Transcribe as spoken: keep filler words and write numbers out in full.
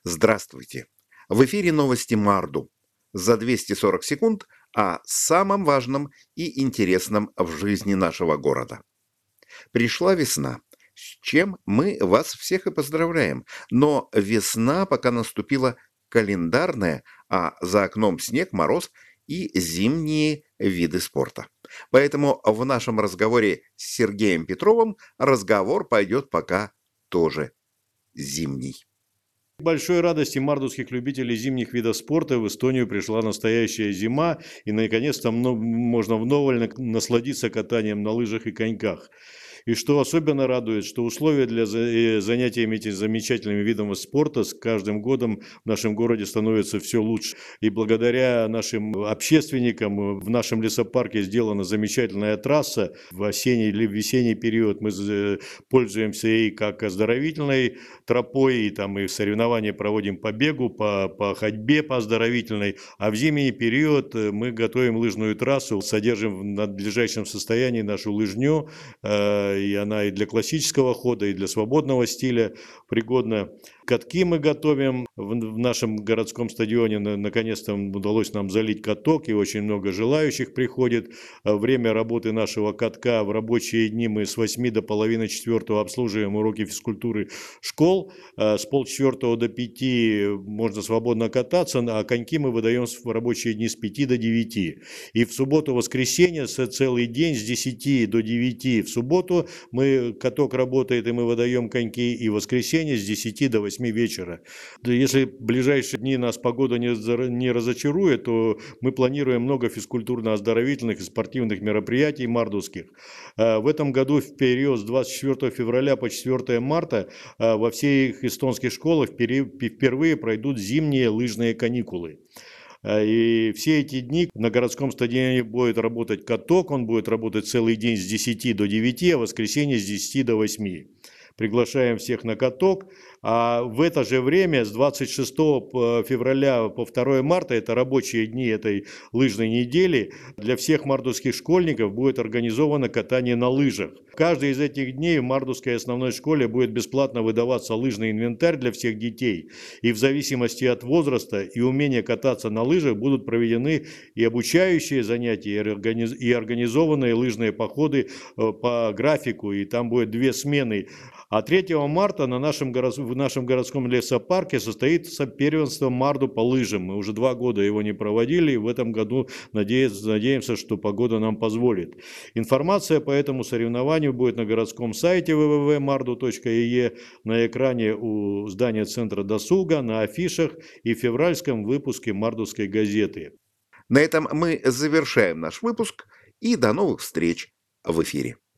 Здравствуйте! В эфире новости Марду. За двести сорок секунд о самом важном и интересном в жизни нашего города. Пришла весна, с чем мы вас всех и поздравляем. Но весна пока наступила календарная, а за окном снег, мороз и зимние виды спорта. Поэтому в нашем разговоре с Сергеем Петровым разговор пойдет пока тоже зимний. К большой радости мардовских любителей зимних видов спорта в Эстонию пришла настоящая зима, и наконец-то мно- можно вновь насладиться катанием на лыжах и коньках. И что особенно радует, что условия для за- э, занятиями этим замечательным видом спорта с каждым годом в нашем городе становятся все лучше. И благодаря нашим общественникам э, в нашем лесопарке сделана замечательная трасса. В осенний или в весенний период мы э, пользуемся ей как оздоровительной тропой, и там и соревнования проводим по бегу, по, по ходьбе, по оздоровительной. А в зимний период э, мы готовим лыжную трассу, содержим в надлежащем состоянии нашу лыжню, э, и она и для классического хода, и для свободного стиля пригодна. Катки мы готовим в, в нашем городском стадионе. На- Наконец-то удалось нам залить каток, и очень много желающих приходит. А Время работы нашего катка: в рабочие дни мы с восьми до половины четвертого обслуживаем уроки физкультуры школ. А С полчетвертого до пяти можно свободно кататься, а коньки мы выдаем в рабочие дни с пяти до девяти. И в субботу-воскресенье с- целый день с десяти до девяти. В субботу мы, каток работает, и мы выдаем коньки, и в воскресенье с десяти до восьми вечера. Да. Если в ближайшие дни нас погода не, зар- не разочарует, то мы планируем много физкультурно-оздоровительных и спортивных мероприятий мардовских. А В этом году в период с двадцать четвертого февраля по четвертое марта а, во всех эстонских школах впери- впервые пройдут зимние лыжные каникулы. А, И все эти дни на городском стадионе будет работать каток, он будет работать целый день с десяти до девяти, а в воскресенье с десяти до восьми. Приглашаем всех на каток. А в это же время с двадцать шестого февраля по второе марта, это рабочие дни этой лыжной недели, для всех мардовских школьников будет организовано катание на лыжах. Каждый из этих дней в Мардовской основной школе будет бесплатно выдаваться лыжный инвентарь для всех детей. И в зависимости от возраста и умения кататься на лыжах будут проведены и обучающие занятия, и организ- и организованные лыжные походы э, по графику, и там будет две смены. А третьего марта на нашем, город- в нашем городском лесопарке состоится первенство Марду по лыжам. Мы уже два года его не проводили, и в этом году надеемся, надеемся, что погода нам позволит. Информация по этому соревнованию будет на городском сайте вэ вэ вэ точка марду точка и е, на экране у здания Центра досуга, на афишах и в февральском выпуске Мардовской газеты. На этом мы завершаем наш выпуск и до новых встреч в эфире.